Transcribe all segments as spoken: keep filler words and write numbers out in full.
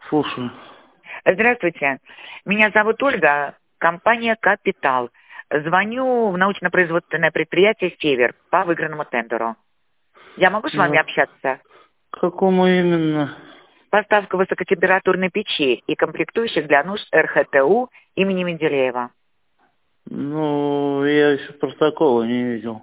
Слушаю. Здравствуйте. Меня зовут Ольга, компания «Капитал». Звоню в научно-производственное предприятие «Север» по выигранному тендеру. Я могу с вами Да. общаться? Какому именно? Поставка высокотемпературной печи и комплектующих для нужд эр ха тэ у имени Менделеева. Ну, я еще протокола не видел.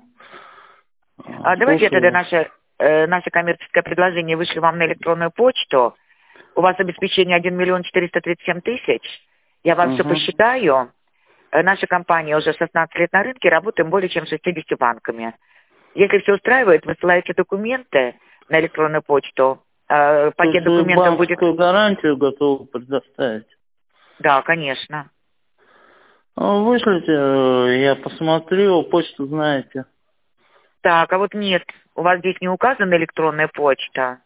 А, давайте я Слушаю тогда вас. наше, э, наше коммерческое предложение вышлю вам на электронную почту. У вас обеспечение один миллион четыреста тридцать семь тысяч. Я вам все Ага. посчитаю. Э, Наша компания уже шестнадцать лет на рынке, работаем более чем с шестьюдесятью банками. Если все устраивает, высылаете документы на электронную почту. Э, То есть Пакет вы документов будет... банковскую гарантию готовы предоставить? Да, конечно. А вышлите, э, я посмотрю, почту знаете. Так, а вот нет, у вас здесь не указана электронная почта.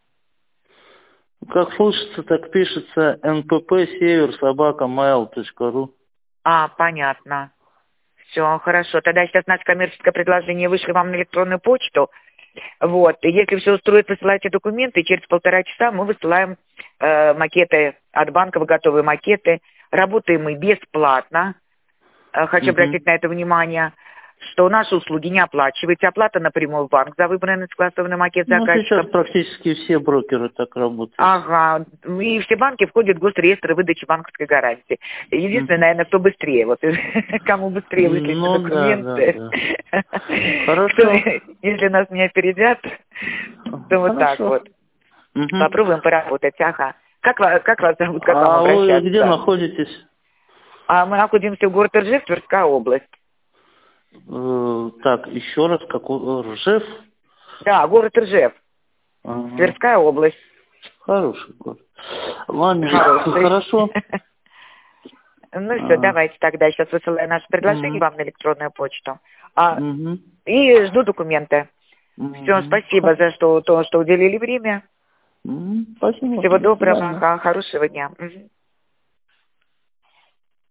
Как слышится, так пишется эн пэ пэ север собака mail точка ру. А, понятно. Все, хорошо. Тогда сейчас наше коммерческое предложение вышло вам на электронную почту. Вот. И если все устроит, высылайте документы, и через полтора часа мы высылаем э, макеты от банка, готовые макеты. Работаем мы бесплатно. Э, Хочу Угу. обратить на это внимание, что наши услуги не оплачиваются. Оплата напрямую в банк за выбранный согласованный макет Ну, сейчас заказчиком. практически все брокеры так работают. Ага, и все банки входят в госреестр выдачи банковской гарантии. Единственное, Мгм. наверное, кто быстрее, вот кому быстрее выслать Ну, да, да, документы. да. Хорошо. Кто, если нас не опередят, то вот так Хорошо. вот. Угу. Попробуем поработать, ага. Как, ва- как вас зовут, как вам А вы где обращаться? находитесь? А мы находимся в городе Ржев, Тверская область. Э, так, еще раз, какой Ржев? Да, город Ржев, Ага. Тверская область. Хороший город. Ладно, Хороший. хорошо. Ну все, А, давайте тогда. Сейчас высылаю наше предложение мгм, вам на электронную почту. А, мгм, и жду документы. Все, мгм. спасибо за что, то, что уделили время. Мгм. Спасибо. Всего До доброго, свидания. ага, хорошего дня. Мгм.